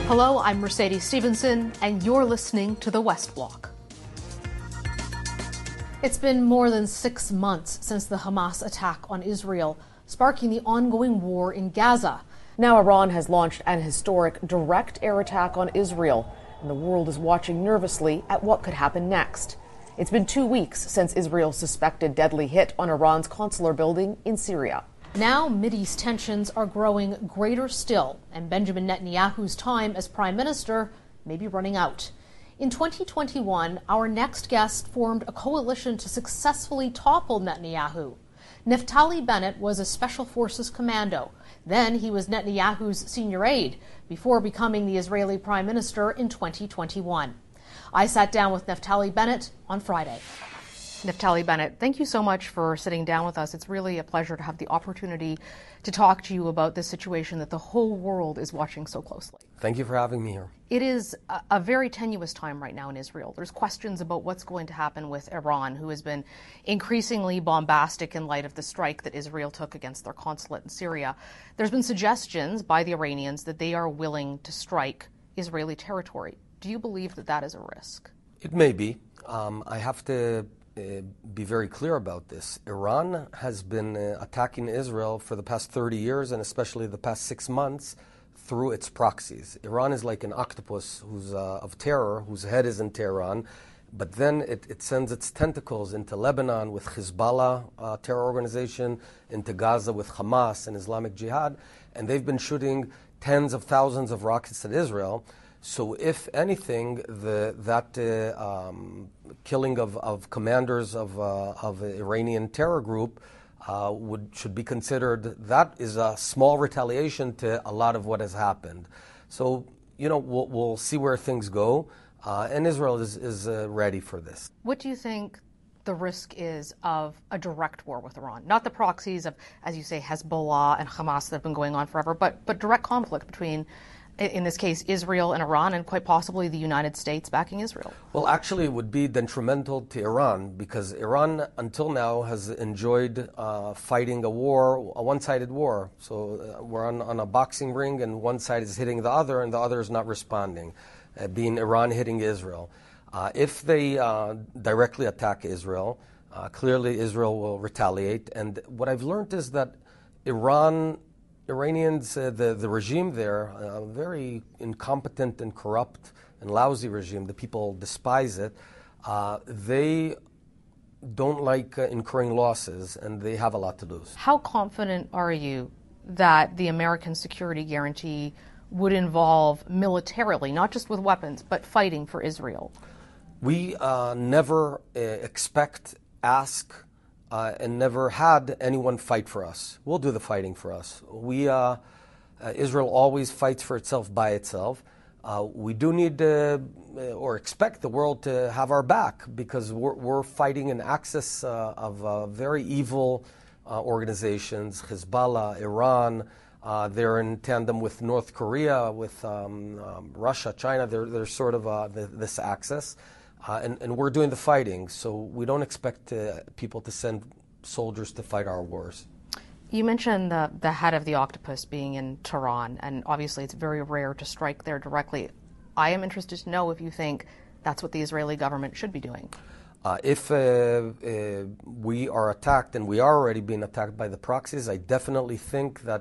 Hello, I'm Mercedes Stevenson, and you're listening to the West Block. It's been more than 6 months since the Hamas attack on Israel, sparking the ongoing war in Gaza. Now Iran has launched an historic direct air attack on Israel, and the world is watching nervously at what could happen next. It's been 2 weeks since Israel's suspected deadly hit on Iran's consular building in Syria. Now, Mideast tensions are growing greater still, and Benjamin Netanyahu's time as prime minister may be running out. In 2021, our next guest formed a coalition to successfully topple Netanyahu. Naftali Bennett was a Special Forces commando. Then he was Netanyahu's senior aide before becoming the Israeli prime minister in 2021. I sat down with Naftali Bennett on Friday. Naftali Bennett, thank you so much for sitting down with us. It's really a pleasure to have the opportunity to talk to you about this situation that the whole world is watching so closely. Thank you for having me here. It is a very tenuous time right now in Israel. There's questions about what's going to happen with Iran, who has been increasingly bombastic in light of the strike that Israel took against their consulate in Syria. There's been suggestions by the Iranians that they are willing to strike Israeli territory. Do you believe that that is a risk? It may be. I have to be very clear about this. Iran has been attacking Israel for the past 30 years and especially the past 6 months through its proxies. Iran is like an octopus who's of terror, whose head is in Tehran, but then it sends its tentacles into Lebanon with Hezbollah terror organization, into Gaza with Hamas and Islamic Jihad, and they've been shooting tens of thousands of rockets at Israel. So if anything, that killing of commanders of an Iranian terror group should be considered, that is a small retaliation to a lot of what has happened. So, we'll see where things go, and Israel is ready for this. What do you think the risk is of a direct war with Iran? Not the proxies of, as you say, Hezbollah and Hamas that have been going on forever, but direct conflict between, in this case, Israel and Iran, and quite possibly the United States backing Israel? Well, actually, it would be detrimental to Iran because Iran, until now, has enjoyed fighting a one-sided war. So we're on a boxing ring, and one side is hitting the other, and the other is not responding, being Iran hitting Israel. If they directly attack Israel, clearly Israel will retaliate. And what I've learned is that Iranians, the regime there, very incompetent and corrupt and lousy regime. The people despise it. They don't like incurring losses, and they have a lot to lose. How confident are you that the American security guarantee would involve militarily, not just with weapons, but fighting for Israel? We never ask, and never had anyone fight for us. We'll do the fighting for us. Israel always fights for itself by itself. We do need or expect the world to have our back because we're fighting an axis of very evil organizations, Hezbollah, Iran. They're in tandem with North Korea, with Russia, China. They're sort of this axis. And we're doing the fighting, so we don't expect people to send soldiers to fight our wars. You mentioned the head of the octopus being in Tehran, and obviously it's very rare to strike there directly. I am interested to know if you think that's what the Israeli government should be doing. If we are attacked, and we are already being attacked by the proxies, I definitely think that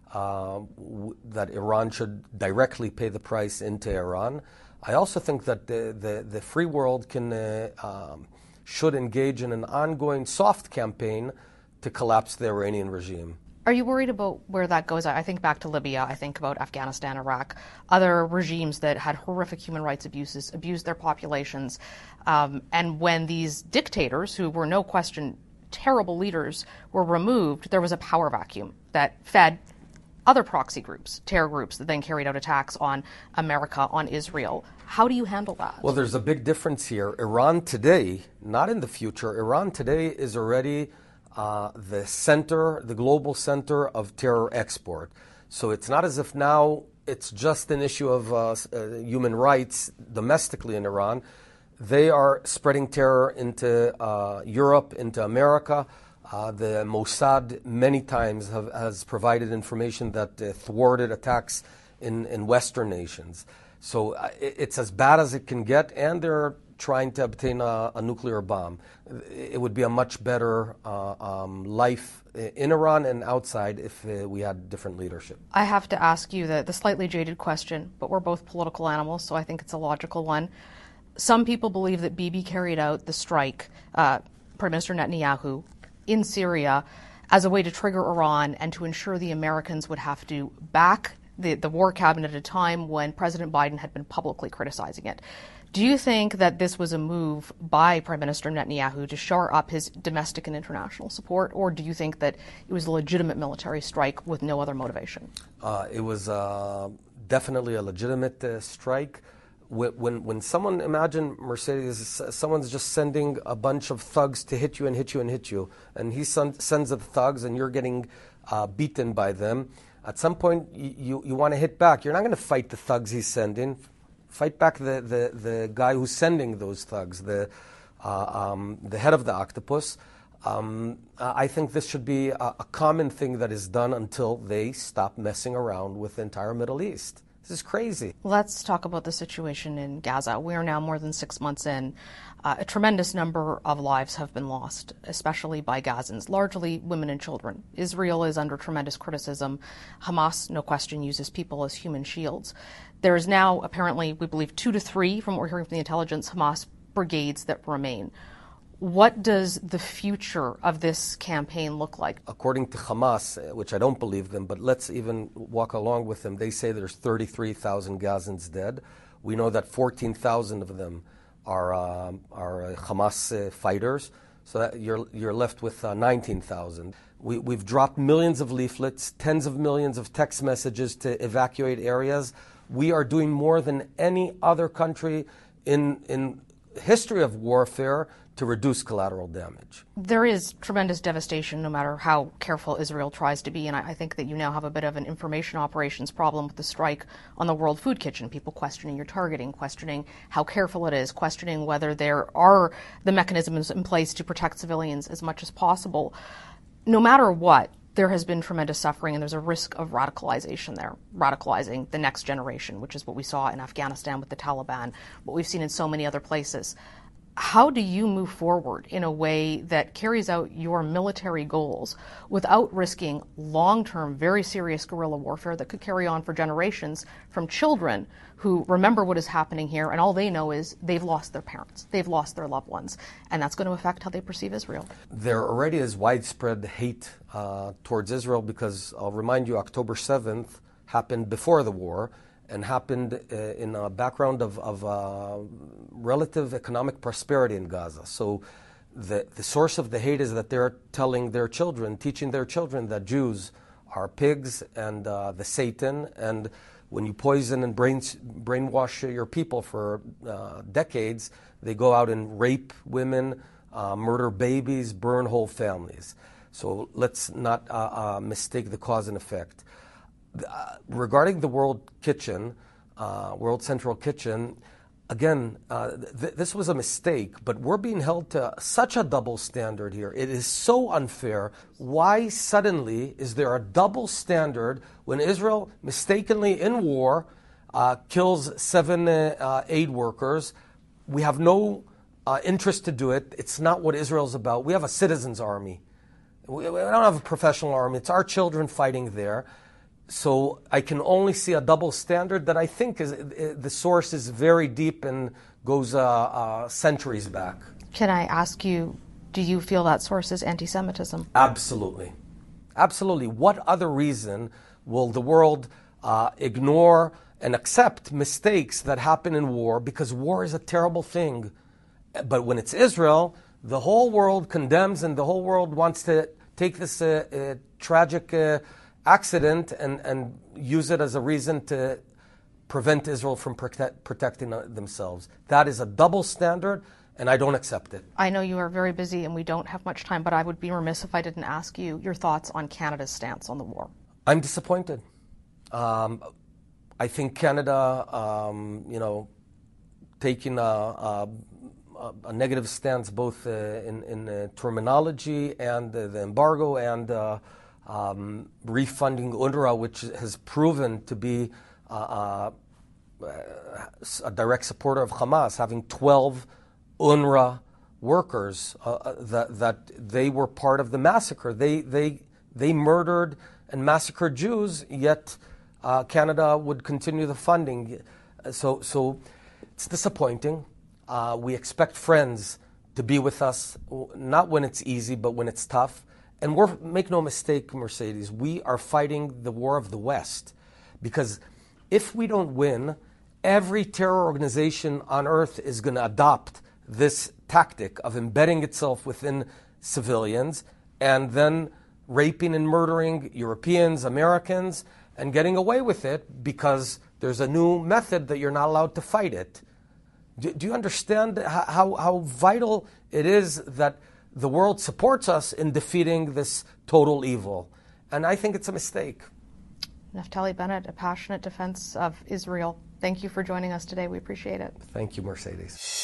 Iran should directly pay the price into Iran. I also think that the free world should engage in an ongoing soft campaign to collapse the Iranian regime. Are you worried about where that goes? I think back to Libya, I think about Afghanistan, Iraq, other regimes that had horrific human rights abuses, abused their populations. And when these dictators, who were no question terrible leaders, were removed, there was a power vacuum that fed other proxy groups, terror groups that then carried out attacks on America, on Israel. How do you handle that? Well, there's a big difference here. Iran today, not in the future, Iran today is already the global center of terror export. So it's not as if now it's just an issue of human rights domestically in Iran. They are spreading terror into Europe, into America. The Mossad many times has provided information that thwarted attacks in Western nations. So it's as bad as it can get, and they're trying to obtain a nuclear bomb. It would be a much better life in Iran and outside if we had different leadership. I have to ask you the slightly jaded question, but we're both political animals, so I think it's a logical one. Some people believe that Bibi carried out the strike, Prime Minister Netanyahu, in Syria as a way to trigger Iran and to ensure the Americans would have to back the war cabinet at a time when President Biden had been publicly criticizing it. Do you think that this was a move by Prime Minister Netanyahu to shore up his domestic and international support, or do you think that it was a legitimate military strike with no other motivation? It was definitely a legitimate strike. When someone, imagine, Mercedes, someone's just sending a bunch of thugs to hit you and hit you and hit you, and he sends the thugs and you're getting beaten by them. At some point, you want to hit back. You're not going to fight the thugs he's sending. Fight back the guy who's sending those thugs, the head of the octopus. I think this should be a common thing that is done until they stop messing around with the entire Middle East. This is crazy. Let's talk about the situation in Gaza. We are now more than 6 months in. A tremendous number of lives have been lost, especially by Gazans, largely women and children. Israel is under tremendous criticism. Hamas, no question, uses people as human shields. There is now apparently, we believe, 2 to 3, from what we're hearing from the intelligence, Hamas brigades that remain. What does the future of this campaign look like? According to Hamas, which I don't believe them, but let's even walk along with them, they say there's 33,000 Gazans dead. We know that 14,000 of them are Hamas fighters, so that you're left with 19,000. We've dropped millions of leaflets, tens of millions of text messages to evacuate areas. We are doing more than any other country in history of warfare to reduce collateral damage. There is tremendous devastation no matter how careful Israel tries to be, and I think that you now have a bit of an information operations problem with the strike on the World Food Kitchen. People questioning your targeting, questioning how careful it is, questioning whether there are the mechanisms in place to protect civilians as much as possible. No matter what, there has been tremendous suffering, and there's a risk of radicalization there, radicalizing the next generation, which is what we saw in Afghanistan with the Taliban, what we've seen in so many other places. How do you move forward in a way that carries out your military goals without risking long-term, very serious guerrilla warfare that could carry on for generations from children who remember what is happening here and all they know is they've lost their parents, they've lost their loved ones, and that's going to affect how they perceive Israel? There already is widespread hate towards Israel because, I'll remind you, October 7th happened before the war and happened in a background of relative economic prosperity in Gaza. So the source of the hate is that they're telling their children, teaching their children that Jews are pigs and the Satan, and when you poison and brainwash your people for decades, they go out and rape women, murder babies, burn whole families. So let's not mistake the cause and effect. Regarding the World Central Kitchen, again, this was a mistake, but we're being held to such a double standard here. It is so unfair. Why suddenly is there a double standard when Israel mistakenly in war kills 7 aid workers? We have no interest to do it. It's not what Israel's about. We have a citizens' army. We don't have a professional army. It's our children fighting there. So I can only see a double standard that I think is the source is very deep and goes centuries back. Can I ask you, do you feel that source is anti-Semitism? Absolutely. Absolutely. What other reason will the world ignore and accept mistakes that happen in war? Because war is a terrible thing. But when it's Israel, the whole world condemns and the whole world wants to take this tragic accident and use it as a reason to prevent Israel from protecting themselves. That is a double standard, and I don't accept it. I know you are very busy and we don't have much time, but I would be remiss if I didn't ask you your thoughts on Canada's stance on the war. I'm disappointed. I think Canada, taking a negative stance both in terminology and the embargo and refunding UNRWA, which has proven to be a direct supporter of Hamas, having 12 UNRWA workers that they were part of the massacre. They murdered and massacred Jews, yet Canada would continue the funding. So it's disappointing. We expect friends to be with us, not when it's easy, but when it's tough. And make no mistake, Mercedes, we are fighting the war of the West. Because if we don't win, every terror organization on earth is going to adopt this tactic of embedding itself within civilians and then raping and murdering Europeans, Americans, and getting away with it because there's a new method that you're not allowed to fight it. Do you understand how vital it is that the world supports us in defeating this total evil? And I think it's a mistake. Naftali Bennett, a passionate defense of Israel. Thank you for joining us today. We appreciate it. Thank you, Mercedes.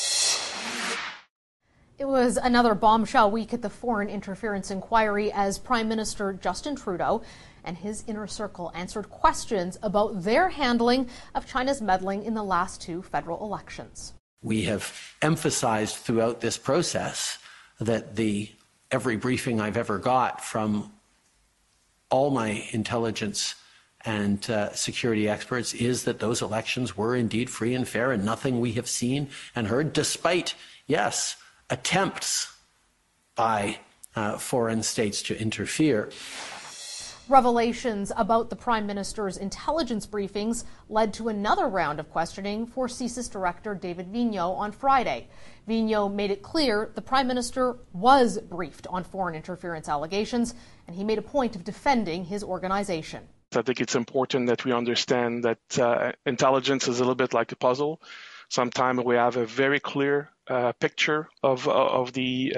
It was another bombshell week at the Foreign Interference Inquiry as Prime Minister Justin Trudeau and his inner circle answered questions about their handling of China's meddling in the last two federal elections. We have emphasized throughout this process that every briefing I've ever got from all my intelligence and security experts is that those elections were indeed free and fair, and nothing we have seen and heard, despite, yes, attempts by foreign states to interfere. Revelations about the Prime Minister's intelligence briefings led to another round of questioning for CSIS Director David Vigneault on Friday. Vigneault made it clear the Prime Minister was briefed on foreign interference allegations, and he made a point of defending his organization. I think it's important that we understand that intelligence is a little bit like a puzzle. Sometimes we have a very clear picture of the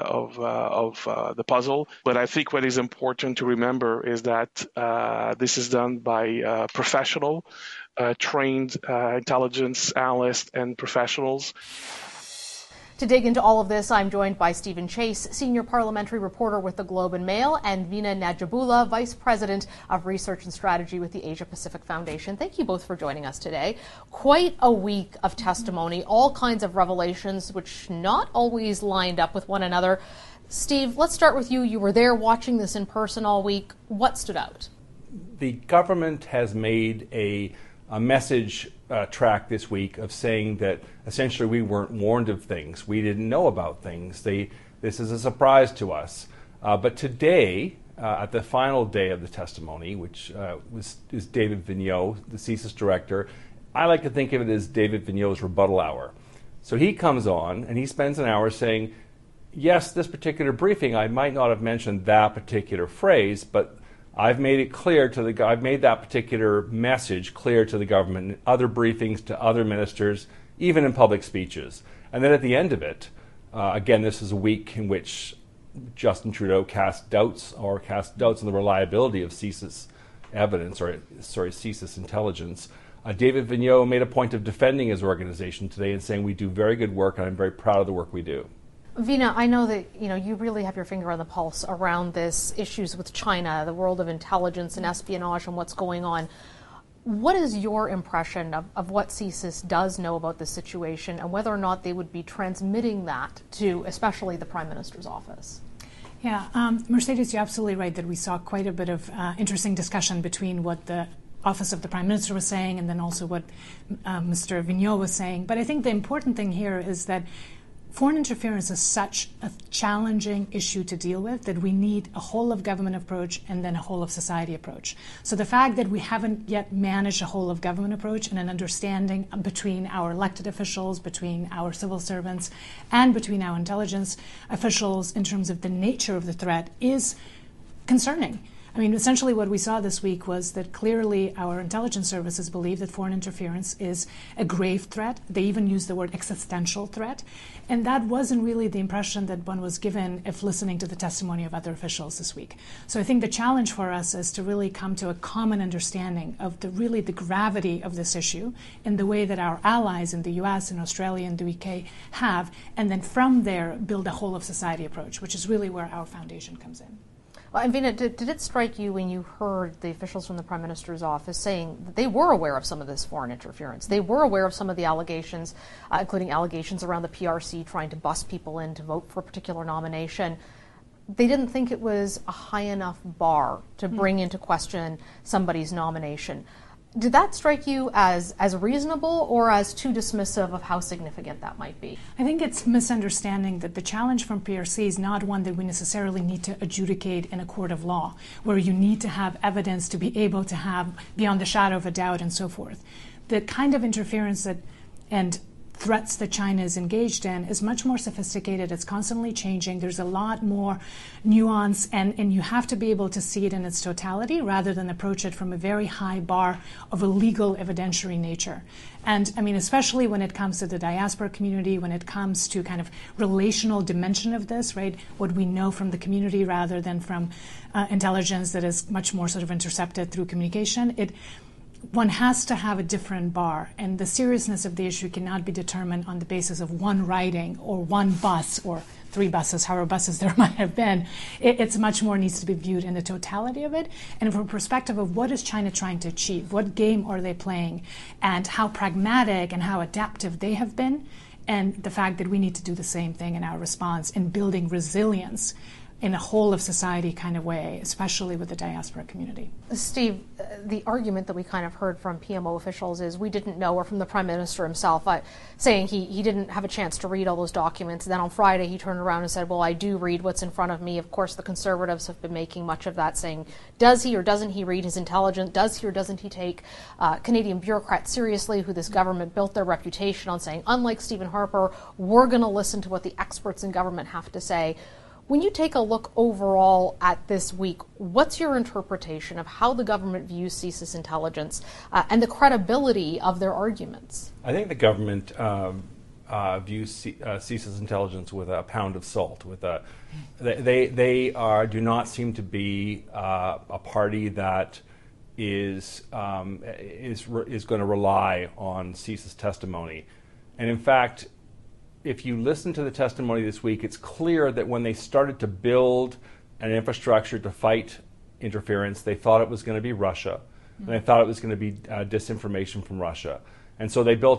puzzle, but I think what is important to remember is that this is done by professional, trained intelligence analysts and professionals. To dig into all of this, I'm joined by Stephen Chase, senior parliamentary reporter with the Globe and Mail, and Veena Najibullah, vice president of research and strategy with the Asia Pacific Foundation. Thank you both for joining us today. Quite a week of testimony, all kinds of revelations, which not always lined up with one another. Steve, let's start with you. You were there watching this in person all week. What stood out? The government has made a message track this week of saying that essentially we weren't warned of things. We didn't know about things. This is a surprise to us. But today, at the final day of the testimony, which is David Vigneault, the CSIS director, I like to think of it as David Vigneault's rebuttal hour. So he comes on and he spends an hour saying, yes, this particular briefing, I might not have mentioned that particular phrase, but I've made it clear I've made that particular message clear to the government in other briefings, to other ministers, even in public speeches. And then at the end of it, again, this is a week in which Justin Trudeau cast doubts on the reliability of CSIS evidence, CSIS intelligence. David Vigneault made a point of defending his organization today and saying we do very good work, and I'm very proud of the work we do. Veena, I know that you really have your finger on the pulse around this, issues with China, the world of intelligence and espionage and what's going on. What is your impression of what CSIS does know about this situation and whether or not they would be transmitting that to especially the Prime Minister's office? Yeah, Mercedes, you're absolutely right that we saw quite a bit of interesting discussion between what the Office of the Prime Minister was saying and then also what Mr. Vigneault was saying. But I think the important thing here is that foreign interference is such a challenging issue to deal with that we need a whole-of-government approach and then a whole-of-society approach. So the fact that we haven't yet managed a whole-of-government approach and an understanding between our elected officials, between our civil servants, and between our intelligence officials in terms of the nature of the threat is concerning. I mean, essentially what we saw this week was that clearly our intelligence services believe that foreign interference is a grave threat. They even used the word existential threat. And that wasn't really the impression that one was given if listening to the testimony of other officials this week. So I think the challenge for us is to really come to a common understanding of the gravity of this issue in the way that our allies in the US and Australia and the UK have, and then from there build a whole of society approach, which is really where our foundation comes in. Well, and Veena, did it strike you when you heard the officials from the Prime Minister's office saying that they were aware of some of this foreign interference? They were aware of some of the allegations, including allegations around the PRC trying to bus people in to vote for a particular nomination. They didn't think it was a high enough bar to bring into question somebody's nomination. Did that strike you as reasonable or as too dismissive of how significant that might be? I think it's misunderstanding that the challenge from PRC is not one that we necessarily need to adjudicate in a court of law, where you need to have evidence to be able to have beyond the shadow of a doubt and so forth. The kind of interference and threats that China is engaged in is much more sophisticated. It's constantly changing. There's a lot more nuance, and you have to be able to see it in its totality rather than approach it from a very high bar of a legal evidentiary nature. And I mean, especially when it comes to the diaspora community, when it comes to kind of relational dimension of this, right? What we know from the community rather than from intelligence that is much more sort of intercepted through communication. One has to have a different bar, and the seriousness of the issue cannot be determined on the basis of one writing or one bus or 3 buses, however buses there might have been. It's much more needs to be viewed in the totality of it, and from a perspective of what is China trying to achieve, what game are they playing, and how pragmatic and how adaptive they have been, and the fact that we need to do the same thing in our response in building resilience in a whole of society kind of way, especially with the diaspora community. Steve, the argument that we kind of heard from PMO officials is we didn't know, or from the Prime Minister himself, saying he didn't have a chance to read all those documents. And then on Friday he turned around and said, well, I do read what's in front of me. Of course, the Conservatives have been making much of that, saying, does he or doesn't he read his intelligence? Does he or doesn't he take Canadian bureaucrats seriously, who this government built their reputation on saying, unlike Stephen Harper, we're going to listen to what the experts in government have to say. When you take a look overall at this week, what's your interpretation of how the government views CSIS intelligence and the credibility of their arguments? I think the government views CSIS intelligence with a pound of salt. They do not seem to be a party that is going to rely on CSIS testimony, and in fact, if you listen to the testimony this week, it's clear that when they started to build an infrastructure to fight interference, they thought it was going to be Russia, and they thought it was going to be disinformation from Russia. And so they built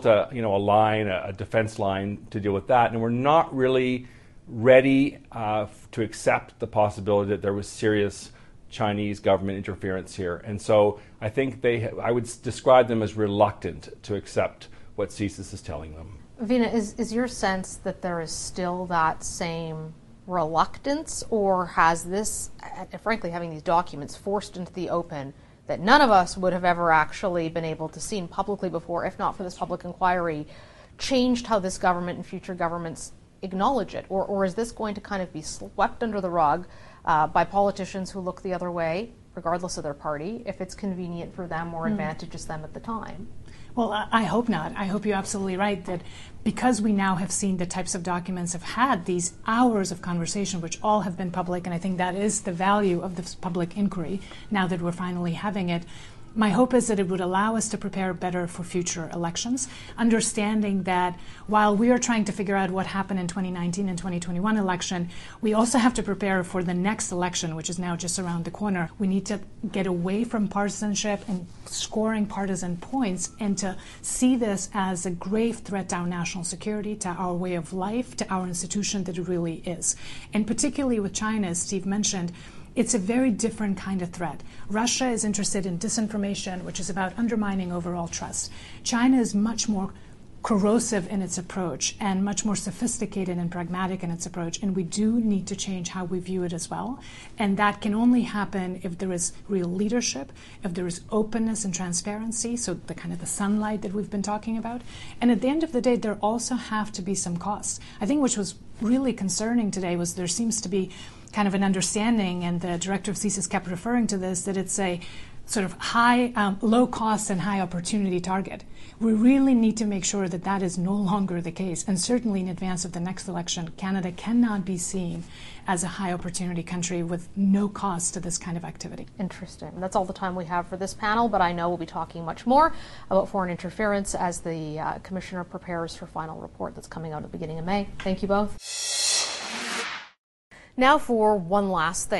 a defense line to deal with that, and we're not really ready to accept the possibility that there was serious Chinese government interference here. And so I think I would describe them as reluctant to accept what CSIS is telling them. Veena, is your sense that there is still that same reluctance, or has this, frankly, having these documents forced into the open that none of us would have ever actually been able to see publicly before, if not for this public inquiry, changed how this government and future governments acknowledge it? Or is this going to kind of be swept under the rug by politicians who look the other way, regardless of their party, if it's convenient for them or advantages them at the time? Well, I hope not. I hope you're absolutely right that because we now have seen the types of documents have had these hours of conversation, which all have been public, and I think that is the value of this public inquiry now that we're finally having it. My hope is that it would allow us to prepare better for future elections, understanding that while we are trying to figure out what happened in 2019 and 2021 election, we also have to prepare for the next election, which is now just around the corner. We need to get away from partisanship and scoring partisan points and to see this as a grave threat to our national security, to our way of life, to our institution that it really is. And particularly with China, as Steve mentioned, it's a very different kind of threat. Russia is interested in disinformation, which is about undermining overall trust. China is much more corrosive in its approach and much more sophisticated and pragmatic in its approach, and we do need to change how we view it as well. And that can only happen if there is real leadership, if there is openness and transparency, so the kind of the sunlight that we've been talking about. And at the end of the day, there also have to be some costs. I think which was really concerning today was there seems to be kind of an understanding, and the director of CSIS kept referring to this, that it's a sort of low cost and high opportunity target. We really need to make sure that that is no longer the case. And certainly in advance of the next election, Canada cannot be seen as a high opportunity country with no cost to this kind of activity. Interesting. That's all the time we have for this panel, but I know we'll be talking much more about foreign interference as the Commissioner prepares her final report that's coming out at the beginning of May. Thank you both. Now for one last thing.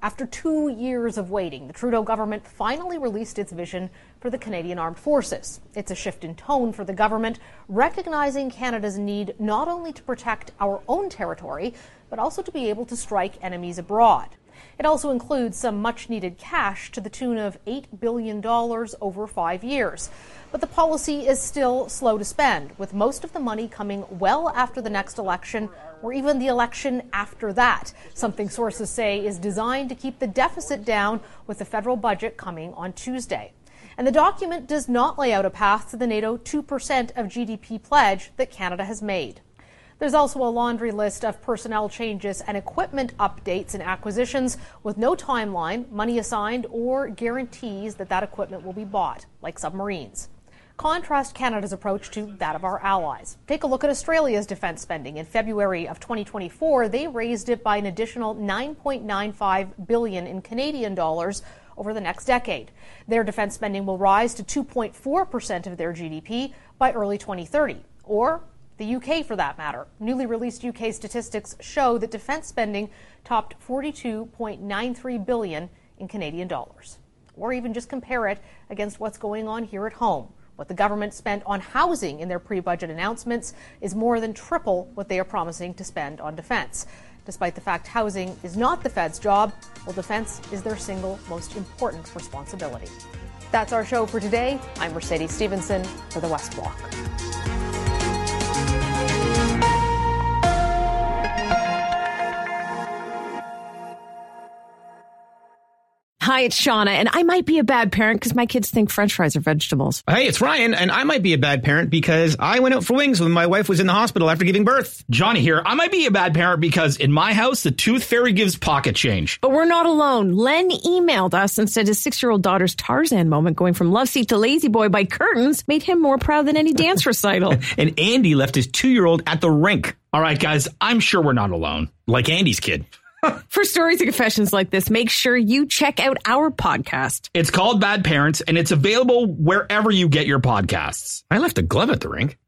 After 2 years of waiting, the Trudeau government finally released its vision for the Canadian Armed Forces. It's a shift in tone for the government, recognizing Canada's need not only to protect our own territory, but also to be able to strike enemies abroad. It also includes some much-needed cash to the tune of $8 billion over 5 years. But the policy is still slow to spend, with most of the money coming well after the next election or even the election after that, something sources say is designed to keep the deficit down with the federal budget coming on Tuesday. And the document does not lay out a path to the NATO 2% of GDP pledge that Canada has made. There's also a laundry list of personnel changes and equipment updates and acquisitions with no timeline, money assigned, or guarantees that that equipment will be bought, like submarines. Contrast Canada's approach to that of our allies. Take a look at Australia's defence spending. In February of 2024, they raised it by an additional $9.95 billion in Canadian dollars over the next decade. Their defence spending will rise to 2.4% of their GDP by early 2030, or the UK for that matter. Newly released UK statistics show that defence spending topped $42.93 billion in Canadian dollars. Or even just compare it against what's going on here at home. What the government spent on housing in their pre-budget announcements is more than triple what they are promising to spend on defence. Despite the fact housing is not the Fed's job, well, defence is their single most important responsibility. That's our show for today. I'm Mercedes Stephenson for the West Block. Hi, it's Shauna, and I might be a bad parent because my kids think French fries are vegetables. Hey, it's Ryan, and I might be a bad parent because I went out for wings when my wife was in the hospital after giving birth. Johnny here. I might be a bad parent because in my house, the tooth fairy gives pocket change. But we're not alone. Len emailed us and said his 6-year-old daughter's Tarzan moment going from love seat to lazy boy by curtains made him more proud than any dance recital. And Andy left his 2-year-old at the rink. All right, guys, I'm sure we're not alone. Like Andy's kid. For stories and confessions like this, make sure you check out our podcast. It's called Bad Parents, and it's available wherever you get your podcasts. I left a glove at the rink.